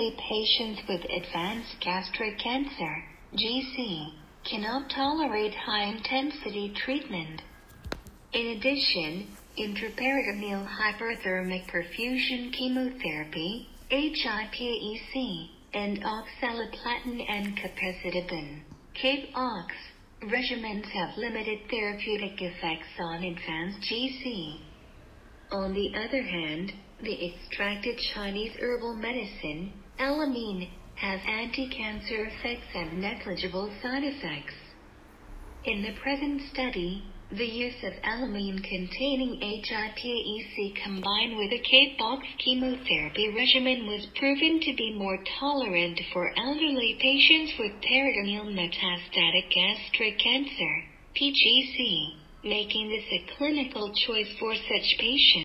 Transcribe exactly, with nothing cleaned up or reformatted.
elderly patients with advanced gastric cancer, G C, cannot tolerate high-intensity treatment. In addition, intraperitoneal hyperthermic perfusion chemotherapy, H I P E C, and oxaliplatin and capecitabine, C A P O X, regimens have limited therapeutic effects on advanced G C. On the other hand, the extracted Chinese herbal medicine, Elamine, has anti-cancer effects and negligible side effects. In the present study, the use of Elamine containing H I P E C combined with a C A P O X chemotherapy regimen was proven to be more tolerant for elderly patients with peritoneal metastatic gastric cancer, P G C, making this a clinical choice for such patients.